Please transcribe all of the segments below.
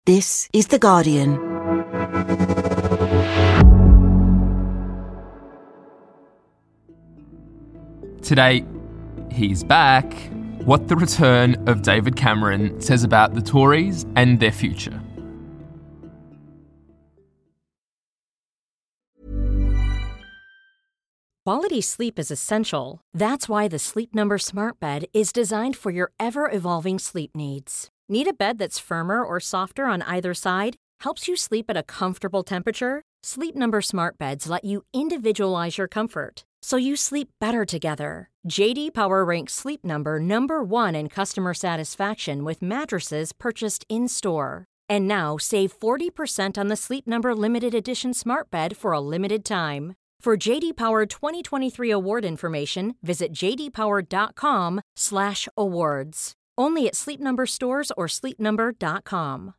This is The Guardian. Today, he's back. What the return of David Cameron says about the Tories and their future. Quality sleep is essential. That's why the Sleep Number Smart Bed is designed for your ever-evolving sleep needs. Need a bed that's firmer or softer on either side? Helps you sleep at a comfortable temperature? Sleep Number Smart Beds let you individualize your comfort, so you sleep better together. J.D. Power ranks Sleep Number number 1 in customer satisfaction with mattresses purchased in-store. And now, save 40% on the Sleep Number Limited Edition Smart Bed for a limited time. For J.D. Power 2023 award information, visit jdpower.com/awards. Only at Sleep Number stores or sleepnumber.com.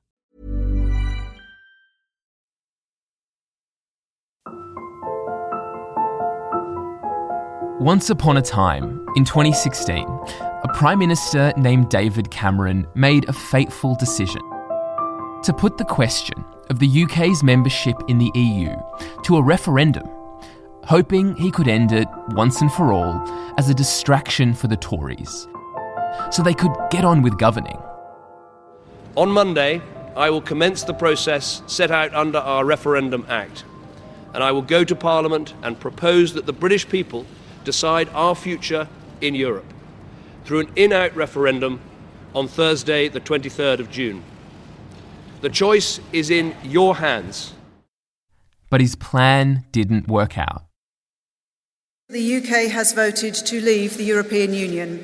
Once upon a time, in 2016, a Prime Minister named David Cameron made a fateful decision to put the question of the UK's membership in the EU to a referendum, hoping he could end it once and for all as a distraction for the Tories, so they could get on with governing. On Monday, I will commence the process set out under our Referendum Act, and I will go to Parliament and propose that the British people decide our future in Europe through an in-out referendum on Thursday, the 23rd of June. The choice is in your hands. But his plan didn't work out. The UK has voted to leave the European Union.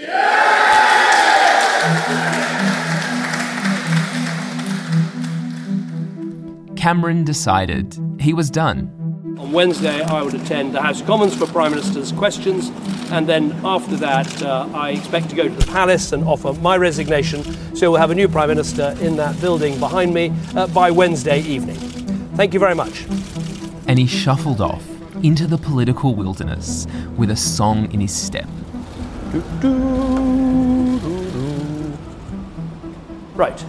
Cameron decided he was done. On Wednesday, I would attend the House of Commons for Prime Minister's questions, and then after that, I expect to go to the Palace and offer my resignation, so we'll have a new Prime Minister in that building behind me by Wednesday evening. Thank you very much. And he shuffled off into the political wilderness with a song in his step. Right.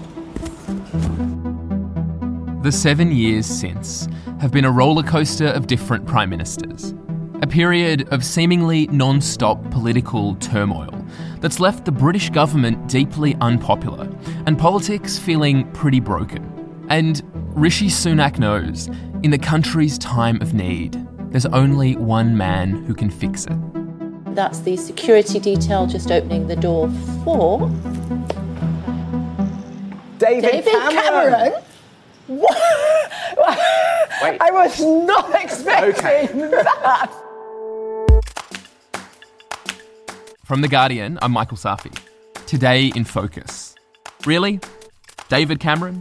The 7 years since have been a roller coaster of different prime ministers. A period of seemingly non-stop political turmoil that's left the British government deeply unpopular and politics feeling pretty broken. And Rishi Sunak knows, in the country's time of need, there's only one man who can fix it. That's the security detail just opening the door for... David Cameron? What? Wait. I was not expecting that. From The Guardian, I'm Michael Safi. Today in Focus. Really? David Cameron?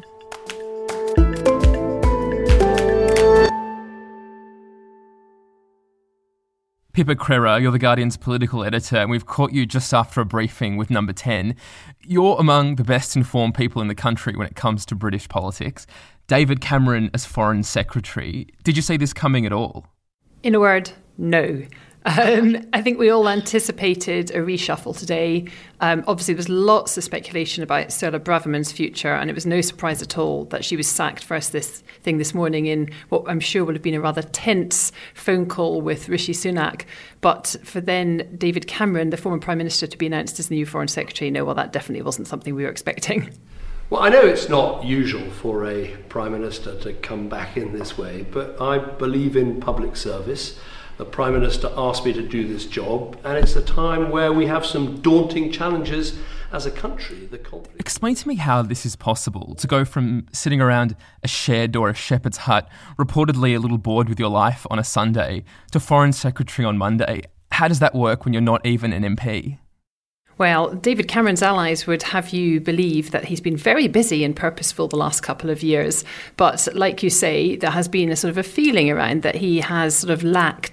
Pippa Crerar, you're The Guardian's political editor, and we've caught you just after a briefing with Number 10. You're among the best informed people in the country when it comes to British politics. David Cameron as Foreign Secretary. Did you see this coming at all? In a word, no. I think we all anticipated a reshuffle today. Obviously, there's lots of speculation about Suella Braverman's future, and it was no surprise at all that she was sacked first thing this morning in what I'm sure would have been a rather tense phone call with Rishi Sunak. But for then David Cameron, the former Prime Minister, to be announced as the new Foreign Secretary, no, well, that definitely wasn't something we were expecting. Well, I know it's not usual for a Prime Minister to come back in this way, but I believe in public service. The Prime Minister asked me to do this job, and it's a time where we have some daunting challenges as a country. Explain to me how this is possible, to go from sitting around a shed or a shepherd's hut, reportedly a little bored with your life on a Sunday, to Foreign Secretary on Monday. How does that work when you're not even an MP? Well, David Cameron's allies would have you believe that he's been very busy and purposeful the last couple of years. But like you say, there has been a sort of a feeling around that he has sort of lacked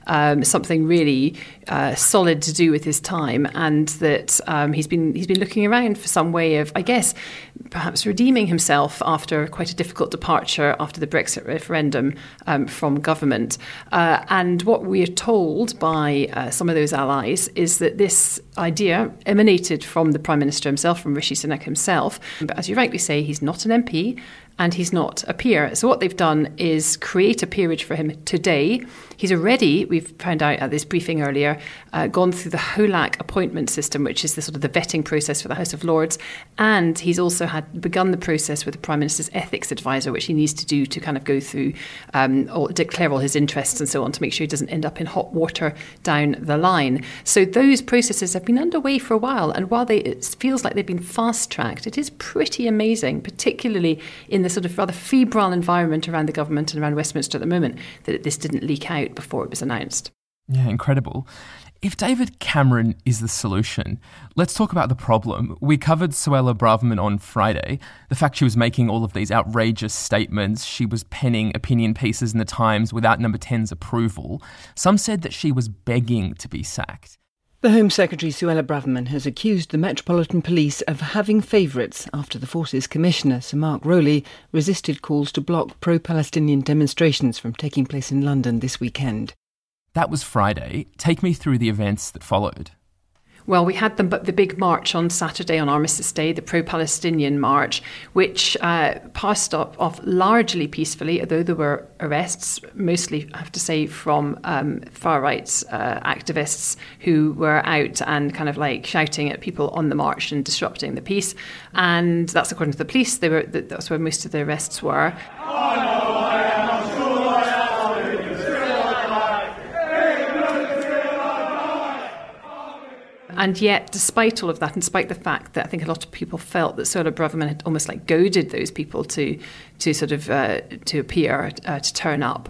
something really solid to do with his time, and that he's been looking around for some way of, I guess, perhaps redeeming himself after quite a difficult departure after the Brexit referendum from government. And what we are told by some of those allies is that this idea emanated from the Prime Minister himself, from Rishi Sunak himself. But as you rightly say, he's not an MP and he's not a peer. So what they've done is create a peerage for him today. He's already, we've found out at this briefing earlier, gone through the HOLAC appointment system, which is the sort of the vetting process for the House of Lords. And he's also had begun the process with the Prime Minister's ethics advisor, which he needs to do to kind of go through, or declare all his interests and so on, to make sure he doesn't end up in hot water down the line. So those processes have been underway for a while. And while it feels like they've been fast-tracked, it is pretty amazing, particularly in the sort of rather febrile environment around the government and around Westminster at the moment, that this didn't leak out before it was announced. Yeah, incredible. If David Cameron is the solution, let's talk about the problem. We covered Suella Braverman on Friday. The fact she was making all of these outrageous statements, she was penning opinion pieces in the Times without Number 10's approval. Some said that she was begging to be sacked. The Home Secretary Suella Braverman has accused the Metropolitan Police of having favourites after the Forces Commissioner, Sir Mark Rowley, resisted calls to block pro-Palestinian demonstrations from taking place in London this weekend. That was Friday. Take me through the events that followed. Well, we had the big march on Saturday on Armistice Day, the pro-Palestinian march, which passed off largely peacefully, although there were arrests, mostly, I have to say, from far-right activists who were out and kind of like shouting at people on the march and disrupting the peace. And that's according to the police. That's where most of the arrests were. And yet, despite all of that, and despite the fact that I think a lot of people felt that Suella Braverman had almost like goaded those people to appear, to turn up,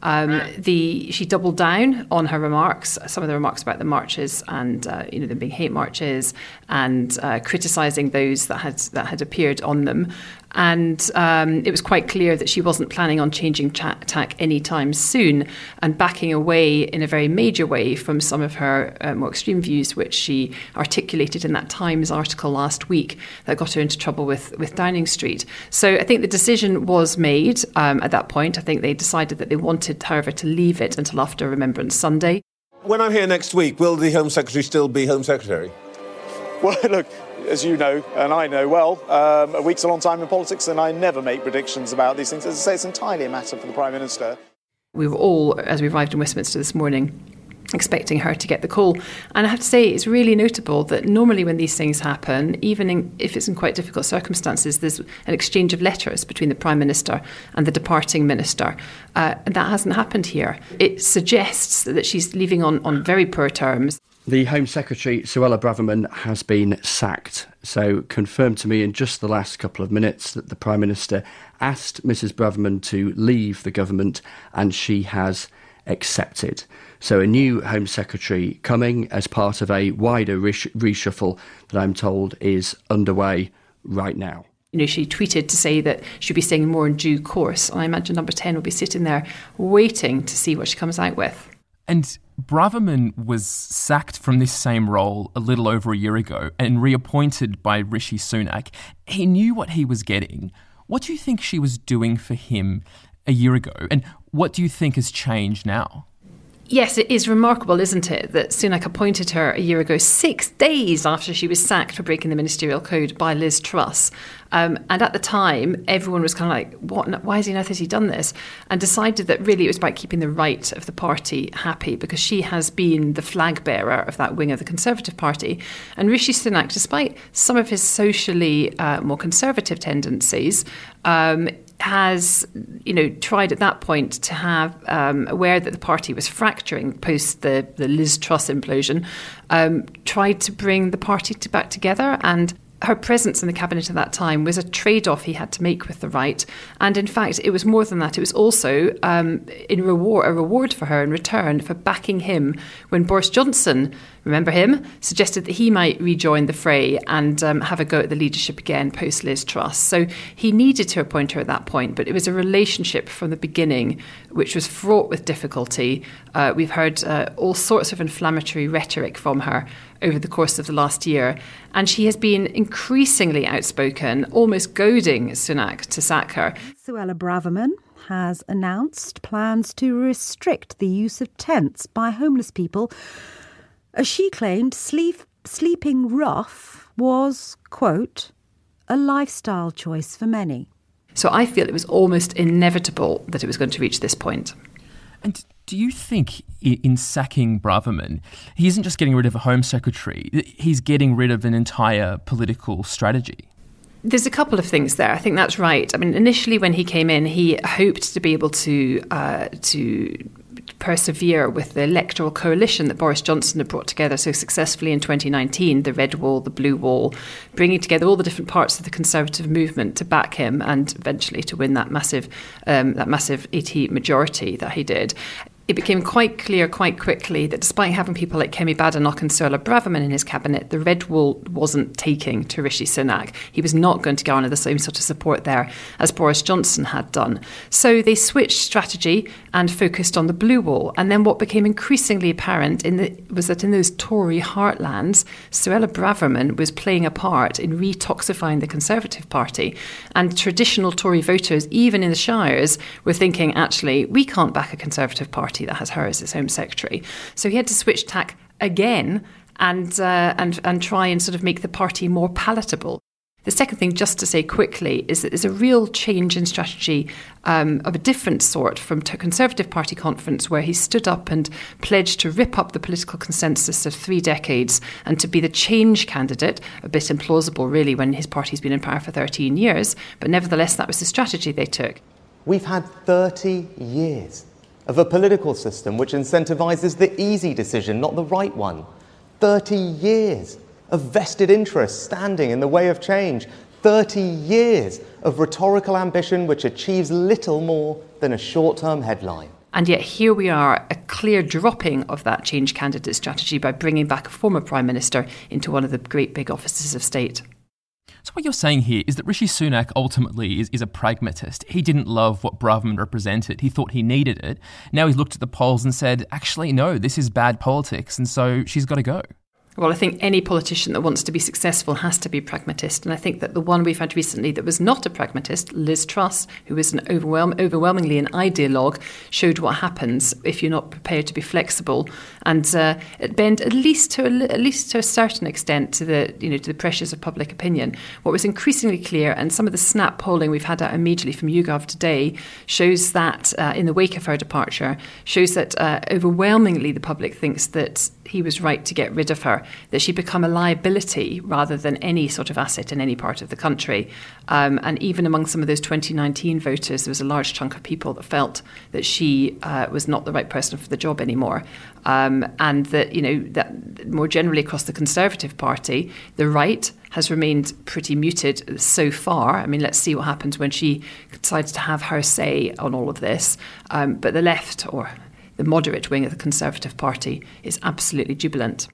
she doubled down on her remarks, some of the remarks about the marches and them being hate marches, and criticising those that had appeared on them. And it was quite clear that she wasn't planning on changing tack anytime soon, and backing away in a very major way from some of her more extreme views, which she articulated in that Times article last week that got her into trouble with Downing Street. So I think the decision was made at that point. I think they decided that they wanted, however, to leave it until after Remembrance Sunday. When I'm here next week, will the Home Secretary still be Home Secretary? Well, look, as you know, and I know well, a week's a long time in politics, and I never make predictions about these things. As I say, it's entirely a matter for the Prime Minister. We were all, as we arrived in Westminster this morning, expecting her to get the call. And I have to say, it's really notable that normally when these things happen, even if it's in quite difficult circumstances, there's an exchange of letters between the Prime Minister and the departing Minister. And that hasn't happened here. It suggests that she's leaving on very poor terms. The Home Secretary, Suella Braverman, has been sacked. So confirmed to me in just the last couple of minutes that the Prime Minister asked Mrs Braverman to leave the government, and she has accepted. So a new Home Secretary coming as part of a wider reshuffle that I'm told is underway right now. She tweeted to say that she'll be saying more in due course. And I imagine Number 10 will be sitting there waiting to see what she comes out with. And Braverman was sacked from this same role a little over a year ago and reappointed by Rishi Sunak. He knew what he was getting. What do you think she was doing for him a year ago? And what do you think has changed now? Yes, it is remarkable, isn't it, that Sunak appointed her a year ago, 6 days after she was sacked for breaking the ministerial code by Liz Truss. And at the time, everyone was kind of like, "What? Why has he done this?" And decided that really it was about keeping the right of the party happy, because she has been the flag bearer of that wing of the Conservative Party. And Rishi Sunak, despite some of his socially more conservative tendencies, has, tried at that point to have, aware that the party was fracturing post the Liz Truss implosion, tried to bring the party back together. And her presence in the cabinet at that time was a trade-off he had to make with the right. And in fact, it was more than that. It was also a reward for her in return for backing him when Boris Johnson remember him, suggested that he might rejoin the fray and have a go at the leadership again post Liz Truss. So he needed to appoint her at that point, but it was a relationship from the beginning which was fraught with difficulty. We've heard all sorts of inflammatory rhetoric from her over the course of the last year, and she has been increasingly outspoken, almost goading Sunak to sack her. Suella Braverman has announced plans to restrict the use of tents by homeless people, as she claimed sleeping rough was, quote, a lifestyle choice for many. So I feel it was almost inevitable that it was going to reach this point. And do you think in sacking Braverman, he isn't just getting rid of a Home Secretary, he's getting rid of an entire political strategy? There's a couple of things there. I think that's right. I mean, initially when he came in, he hoped to be able to persevere with the electoral coalition that Boris Johnson had brought together so successfully in 2019, the Red Wall, the Blue Wall, bringing together all the different parts of the Conservative movement to back him and eventually to win that massive 80 majority that he did. It became quite clear quite quickly that despite having people like Kemi Badenoch and Suella Braverman in his cabinet, the Red Wall wasn't taking to Rishi Sunak. He was not going to garner the same sort of support there as Boris Johnson had done. So they switched strategy and focused on the Blue Wall. And then what became increasingly apparent was that in those Tory heartlands, Suella Braverman was playing a part in retoxifying the Conservative Party. And traditional Tory voters, even in the shires, were thinking, actually, we can't back a Conservative Party that has her as its Home Secretary. So he had to switch tack again and try and sort of make the party more palatable. The second thing, just to say quickly, is that there's a real change in strategy of a different sort from Conservative Party conference, where he stood up and pledged to rip up the political consensus of 3 decades and to be the change candidate, a bit implausible really when his party's been in power for 13 years, but nevertheless that was the strategy they took. We've had 30 years of a political system which incentivises the easy decision, not the right one. 30 years of vested interests standing in the way of change. 30 years of rhetorical ambition which achieves little more than a short-term headline. And yet here we are, a clear dropping of that change candidate strategy by bringing back a former Prime Minister into one of the great big offices of state. So what you're saying here is that Rishi Sunak ultimately is a pragmatist. He didn't love what Braverman represented. He thought he needed it. Now he's looked at the polls and said, actually, no, this is bad politics, and so she's got to go. Well, I think any politician that wants to be successful has to be pragmatist. And I think that the one we've had recently that was not a pragmatist, Liz Truss, who was an overwhelmingly an ideologue, showed what happens if you're not prepared to be flexible and bend at least to a certain extent to the pressures of public opinion. What was increasingly clear, and some of the snap polling we've had out immediately from YouGov today shows that in the wake of her departure, shows that overwhelmingly the public thinks that he was right to get rid of her, that she'd become a liability rather than any sort of asset in any part of the country. And even among some of those 2019 voters, there was a large chunk of people that felt that she was not the right person for the job anymore. And that, that more generally across the Conservative Party, the right has remained pretty muted so far. I mean, let's see what happens when she decides to have her say on all of this. But the left, or the moderate wing of the Conservative Party, is absolutely jubilant.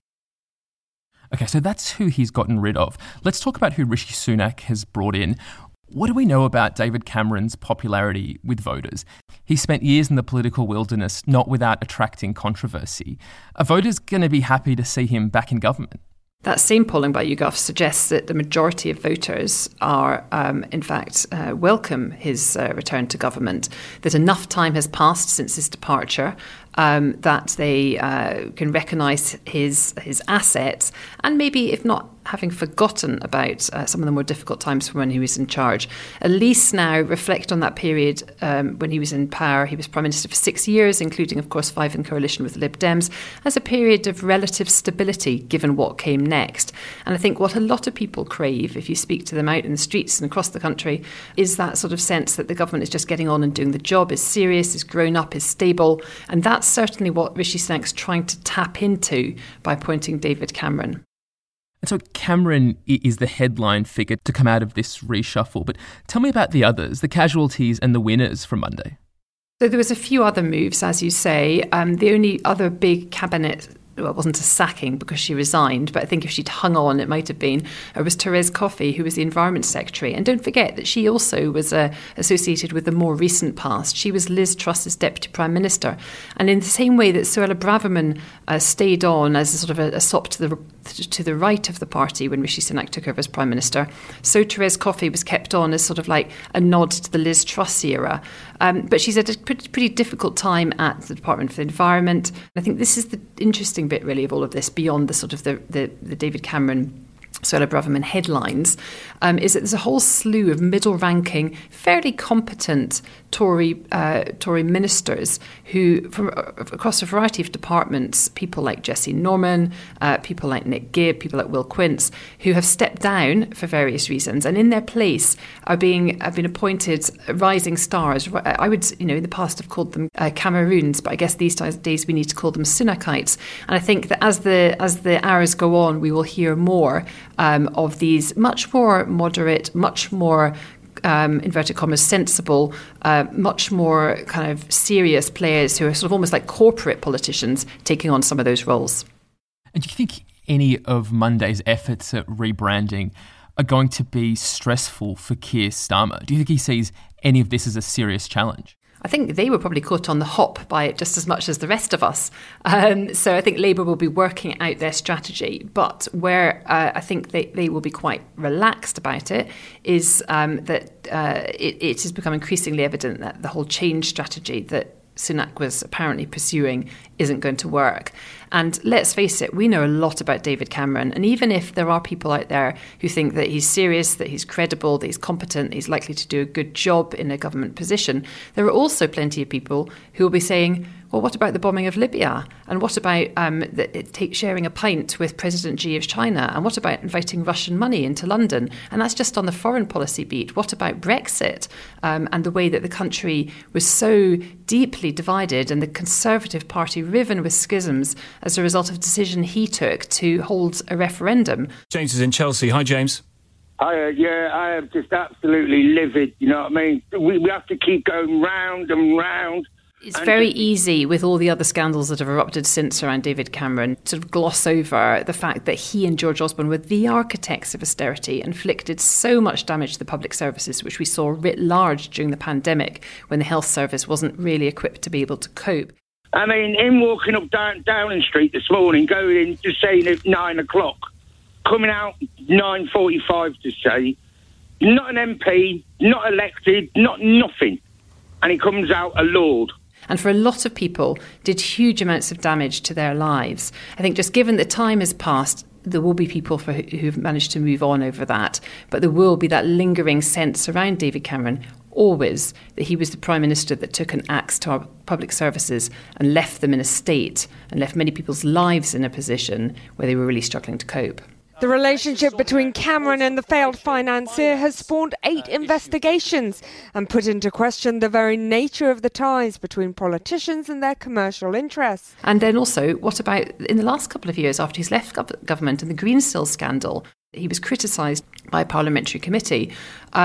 Okay, so that's who he's gotten rid of. Let's talk about who Rishi Sunak has brought in. What do we know about David Cameron's popularity with voters? He spent years in the political wilderness, not without attracting controversy. Are voters going to be happy to see him back in government? That same polling by YouGov suggests that the majority of voters are, in fact, welcome his return to government, that enough time has passed since his departure, that they can recognise his assets, and maybe, if not having forgotten about some of the more difficult times from when he was in charge, at least now reflect on that period when he was in power. He was Prime Minister for 6 years, including, of course, 5 in coalition with the Lib Dems, as a period of relative stability, given what came next. And I think what a lot of people crave, if you speak to them out in the streets and across the country, is that sort of sense that the government is just getting on and doing the job, is serious, is grown up, is stable. And that's certainly what Rishi Sunak's trying to tap into by appointing David Cameron. And so Cameron is the headline figure to come out of this reshuffle. But tell me about the others, the casualties and the winners from Monday. So there was a few other moves, as you say. The only other big cabinet well, it wasn't a sacking because she resigned, but I think if she'd hung on, it might have been, was Therese Coffey, who was the Environment Secretary. And don't forget that she also was associated with the more recent past. She was Liz Truss's Deputy Prime Minister. And in the same way that Suella Braverman stayed on as a sort of a sop to the right of the party when Rishi Sunak took over as Prime Minister, so Therese Coffey was kept on as sort of like a nod to the Liz Truss era. But she's had a pretty difficult time at the Department for the Environment. I think this is the interesting bit, really, of all of this, beyond the sort of the David Cameron, Suella Braverman headlines, is that there's a whole slew of middle-ranking, fairly competent Tory ministers who, from across a variety of departments, people like Jessie Norman, people like Nick Gibb, people like Will Quince, who have stepped down for various reasons, and in their place have been appointed rising stars. I would, in the past have called them Cameroons, but I guess these days we need to call them Sunakites. And I think that as the hours go on, we will hear more of these much more moderate, much more inverted commas, sensible, much more kind of serious players who are sort of almost like corporate politicians taking on some of those roles. And do you think any of Monday's efforts at rebranding are going to be stressful for Keir Starmer? Do you think he sees any of this as a serious challenge? I think they were probably caught on the hop by it just as much as the rest of us. So I think Labour will be working out their strategy. But where I think they will be quite relaxed about it is that it has become increasingly evident that the whole change strategy that Sunak was apparently pursuing isn't going to work. And let's face it, we know a lot about David Cameron. And even if there are people out there who think that he's serious, that he's credible, that he's competent, that he's likely to do a good job in a government position, there are also plenty of people who will be saying, well, what about the bombing of Libya? And what about sharing a pint with President Xi of China? And what about inviting Russian money into London? And that's just on the foreign policy beat. What about Brexit and the way that the country was so deeply divided and the Conservative Party riven with schisms as a result of a decision he took to hold a referendum? James is in Chelsea. Hi, James. I am just absolutely livid. You know what I mean? We have to keep going round and round. It's very easy with all the other scandals that have erupted since around David Cameron to gloss over the fact that he and George Osborne were the architects of austerity, inflicted so much damage to the public services, which we saw writ large during the pandemic when the health service wasn't really equipped to be able to cope. I mean, him walking up Downing Street this morning, going in, just saying at 9 o'clock, coming out 9:45 to say, not an MP, not elected, not nothing. And he comes out a lord. And for a lot of people, did huge amounts of damage to their lives. I think just given that time has passed, there will be people who've managed to move on over that. But there will be that lingering sense around David Cameron, always, that he was the Prime Minister that took an axe to our public services and left them in a state and left many people's lives in a position where they were really struggling to cope. The relationship between Cameron and the failed financier has spawned 8 investigations and put into question the very nature of the ties between politicians and their commercial interests. And then also, what about in the last couple of years after he's left government and the Greensill scandal? He was criticised by a parliamentary committee,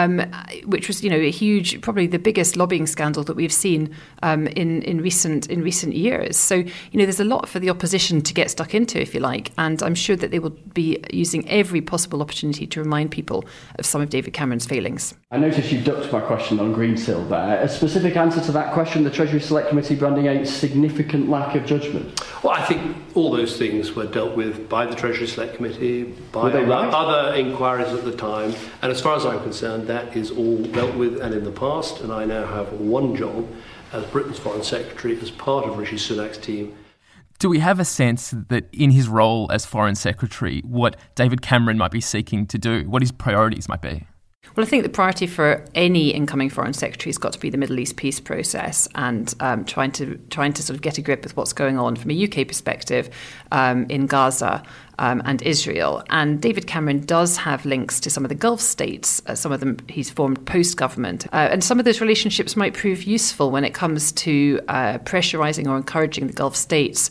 which was, a huge, probably the biggest lobbying scandal that we've seen in recent years. So, there's a lot for the opposition to get stuck into, if you like, and I'm sure that they will be using every possible opportunity to remind people of some of David Cameron's failings. I noticed you ducked my question on Greensill there. A specific answer to that question, the Treasury Select Committee branding a significant lack of judgment? Well, I think all those things were dealt with by the Treasury Select Committee, by other inquiries at the time, and as far as I'm concerned, that is all dealt with and in the past, and I now have one job as Britain's Foreign Secretary as part of Rishi Sunak's team. Do we have a sense that in his role as Foreign Secretary, what David Cameron might be seeking to do, what his priorities might be? Well, I think the priority for any incoming Foreign Secretary has got to be the Middle East peace process and trying to sort of get a grip with what's going on from a UK perspective in Gaza and Israel. And David Cameron does have links to some of the Gulf states. Some of them he's formed post-government. And some of those relationships might prove useful when it comes to pressurising or encouraging the Gulf states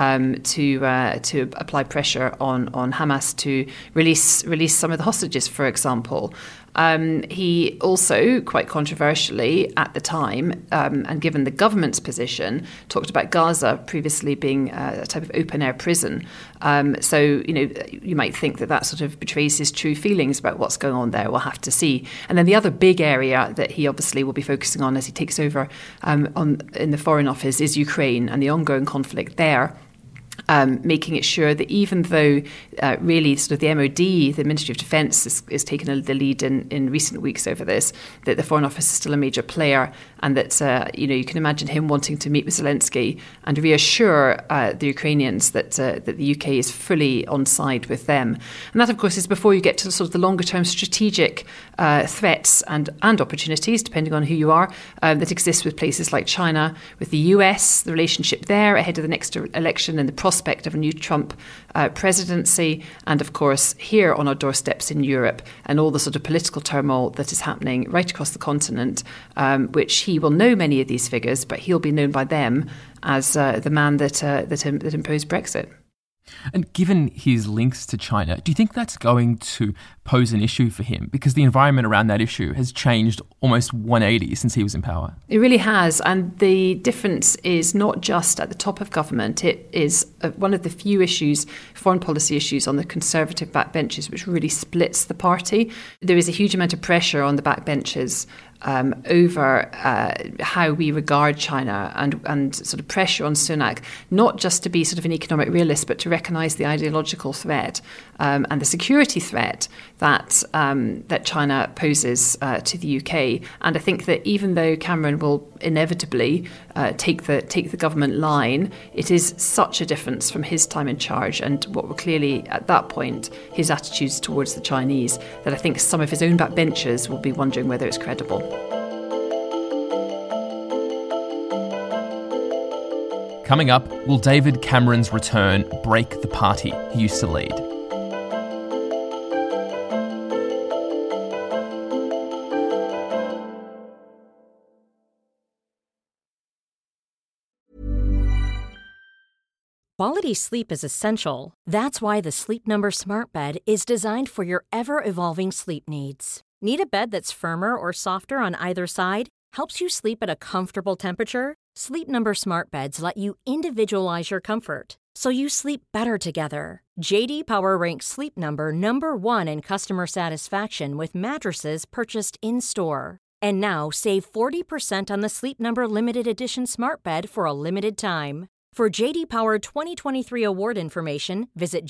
to apply pressure on Hamas to release some of the hostages, for example. He also, quite controversially at the time, and given the government's position, talked about Gaza previously being a type of open-air prison. So, you might think that sort of betrays his true feelings about what's going on there. We'll have to see. And then the other big area that he obviously will be focusing on as he takes over in the Foreign Office is Ukraine and the ongoing conflict there. Making it sure that even though really sort of the MOD, the Ministry of Defence, is taking the lead in recent weeks over this, that the Foreign Office is still a major player, and that you can imagine him wanting to meet with Zelensky and reassure the Ukrainians that the UK is fully on side with them. And that, of course, is before you get to sort of the longer term strategic threats and opportunities, depending on who you are, that exist with places like China, with the US, the relationship there ahead of the next election and the prospect of a new Trump presidency, and of course here on our doorsteps in Europe and all the sort of political turmoil that is happening right across the continent, which he will know many of these figures, but he'll be known by them as the man that imposed Brexit. And given his links to China, do you think that's going to pose an issue for him? Because the environment around that issue has changed almost 180 since he was in power. It really has. And the difference is not just at the top of government. It is one of the few issues, foreign policy issues on the Conservative backbenches, which really splits the party. There is a huge amount of pressure on the backbenches over how we regard China and sort of pressure on Sunak, not just to be sort of an economic realist, but to recognise the ideological threat and the security threat that China poses to the UK. And I think that even though Cameron will inevitably take the government line, it is such a difference from his time in charge and what were clearly at that point his attitudes towards the Chinese, that I think some of his own backbenchers will be wondering whether it's credible. Coming up, will David Cameron's return break the party he used to lead? Quality sleep is essential. That's why the Sleep Number Smart Bed is designed for your ever-evolving sleep needs. Need a bed that's firmer or softer on either side? Helps you sleep at a comfortable temperature? Sleep Number Smart Beds let you individualize your comfort, so you sleep better together. J.D. Power ranks Sleep Number number 1 in customer satisfaction with mattresses purchased in-store. And now save 40% on the Sleep Number Limited Edition Smart Bed for a limited time. For J.D. Power 2023 award information, visit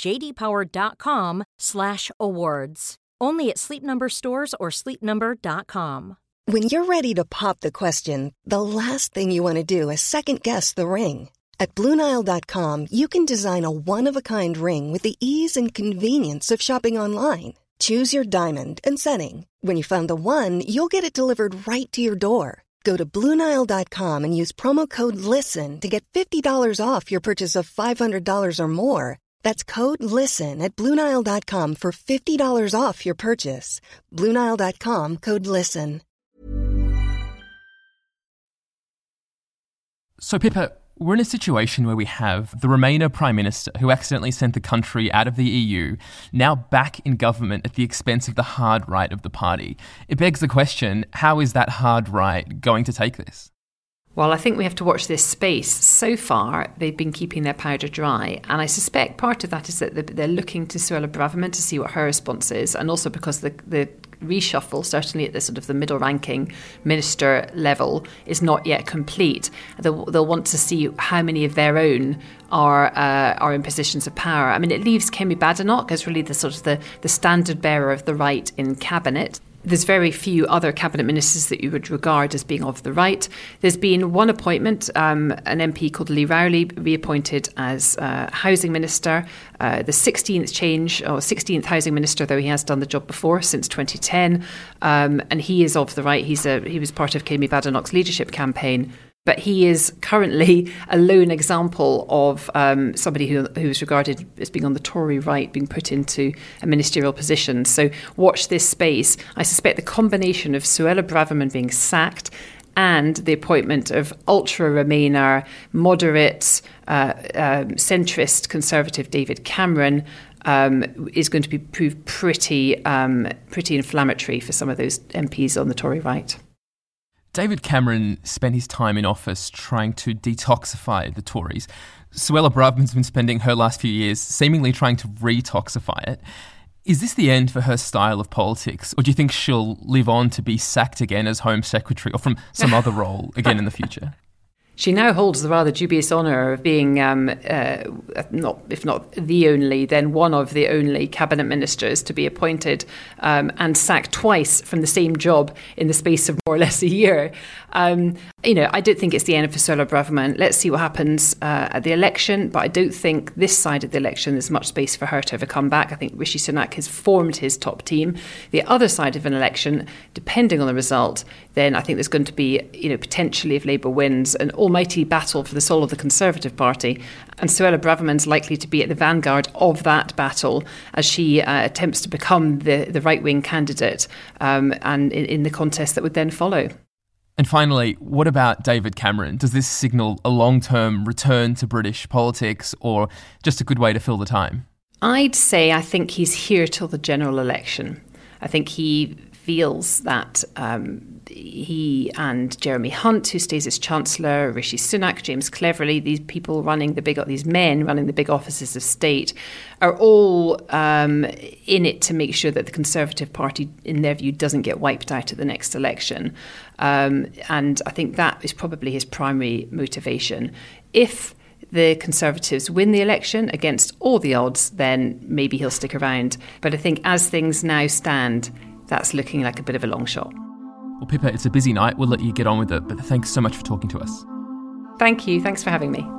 jdpower.com/awards. Only at Sleep Number stores or sleepnumber.com. When you're ready to pop the question, the last thing you want to do is second-guess the ring. At BlueNile.com, you can design a one-of-a-kind ring with the ease and convenience of shopping online. Choose your diamond and setting. When you find the one, you'll get it delivered right to your door. Go to BlueNile.com and use promo code LISTEN to get $50 off your purchase of $500 or more. That's code LISTEN at BlueNile.com for $50 off your purchase. BlueNile.com, code LISTEN. So, Pippa, we're in a situation where we have the Remainer Prime Minister, who accidentally sent the country out of the EU, now back in government at the expense of the hard right of the party. It begs the question, how is that hard right going to take this? Well, I think we have to watch this space. So far, they've been keeping their powder dry. And I suspect part of that is that they're looking to Suella Braverman to see what her response is. And also because the reshuffle, certainly at the sort of the middle ranking minister level, is not yet complete. They'll want to see how many of their own are in positions of power. I mean, it leaves Kemi Badenoch as really the sort of the standard bearer of the right in cabinet. There's very few other cabinet ministers that you would regard as being of the right. There's been one appointment, an MP called Lee Rowley, reappointed as housing minister, the 16th housing minister, though he has done the job before since 2010, and he is of the right. He was part of Kemi Badenoch's leadership campaign. But he is currently a lone example of somebody who is regarded as being on the Tory right, being put into a ministerial position. So watch this space. I suspect the combination of Suella Braverman being sacked and the appointment of ultra-Remainer, moderate, centrist, conservative David Cameron is going to prove pretty inflammatory for some of those MPs on the Tory right. David Cameron spent his time in office trying to detoxify the Tories. Suella Braverman's been spending her last few years seemingly trying to retoxify it. Is this the end for her style of politics, or do you think she'll live on to be sacked again as Home Secretary or from some other role again in the future? She now holds the rather dubious honour of being, if not the only, then one of the only cabinet ministers to be appointed and sacked twice from the same job in the space of more or less a year. I don't think it's the end for Suella Braverman. Let's see what happens at the election, but I don't think this side of the election there's much space for her to ever come back. I think Rishi Sunak has formed his top team. The other side of an election, depending on the result, then I think there's going to be, potentially, if Labour wins, an almighty battle for the soul of the Conservative Party. And Suella Braverman's likely to be at the vanguard of that battle as she attempts to become the right-wing candidate and in the contest that would then follow. And finally, what about David Cameron? Does this signal a long-term return to British politics or just a good way to fill the time? I'd say I think he's here till the general election. I think he feels that he and Jeremy Hunt, who stays as Chancellor, Rishi Sunak, James Cleverly, these men running the big offices of state, are all in it to make sure that the Conservative Party, in their view, doesn't get wiped out at the next election. And I think that is probably his primary motivation. If the Conservatives win the election against all the odds, then maybe he'll stick around. But I think as things now stand, that's looking like a bit of a long shot. Well, Pippa, it's a busy night. We'll let you get on with it, but thanks so much for talking to us. Thank you. Thanks for having me.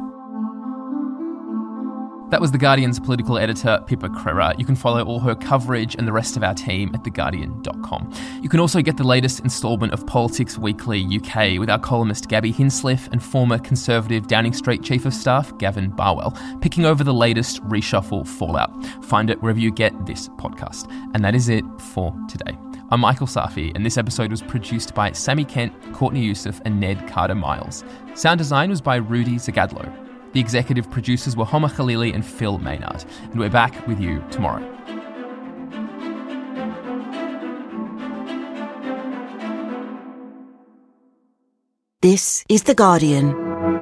That was The Guardian's political editor, Pippa Crerar. You can follow all her coverage and the rest of our team at theguardian.com. You can also get the latest instalment of Politics Weekly UK with our columnist Gabby Hinsliff and former Conservative Downing Street Chief of Staff Gavin Barwell, picking over the latest reshuffle fallout. Find it wherever you get this podcast. And that is it for today. I'm Michael Safi, and this episode was produced by Sammy Kent, Courtney Youssef, and Ned Carter-Miles. Sound design was by Rudy Zagadlo. The executive producers were Homer Khalili and Phil Maynard. And we're back with you tomorrow. This is The Guardian.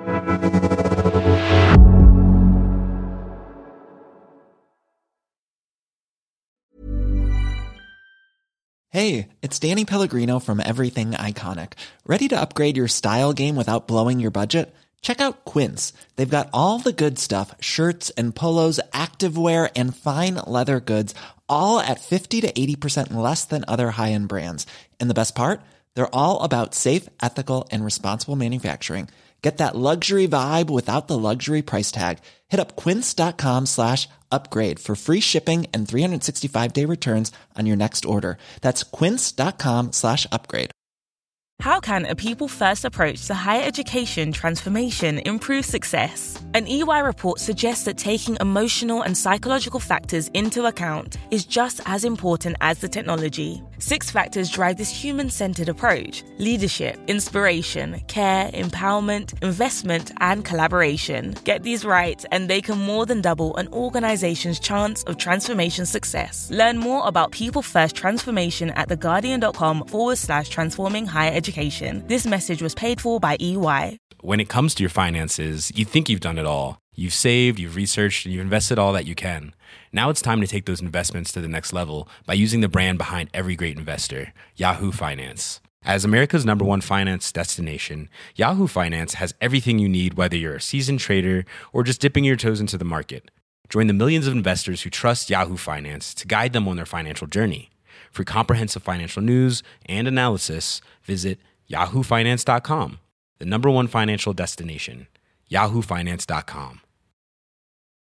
Hey, it's Danny Pellegrino from Everything Iconic. Ready to upgrade your style game without blowing your budget? Check out Quince. They've got all the good stuff, shirts and polos, activewear, and fine leather goods, all at 50 to 80% less than other high-end brands. And the best part? They're all about safe, ethical, and responsible manufacturing. Get that luxury vibe without the luxury price tag. Hit up quince.com/upgrade for free shipping and 365-day returns on your next order. That's quince.com/upgrade. How can a people-first approach to higher education transformation improve success? An EY report suggests that taking emotional and psychological factors into account is just as important as the technology. 6 factors drive this human-centered approach: leadership, inspiration, care, empowerment, investment, and collaboration. Get these right, and they can more than double an organization's chance of transformation success. Learn more about people-first transformation at theguardian.com/transforming higher education. This message was paid for by EY. When it comes to your finances, you think you've done it all. You've saved, you've researched, and you've invested all that you can. Now it's time to take those investments to the next level by using the brand behind every great investor, Yahoo Finance. As America's #1 finance destination, Yahoo Finance has everything you need, whether you're a seasoned trader or just dipping your toes into the market. Join the millions of investors who trust Yahoo Finance to guide them on their financial journey. For comprehensive financial news and analysis, visit yahoofinance.com, the #1 financial destination, yahoofinance.com.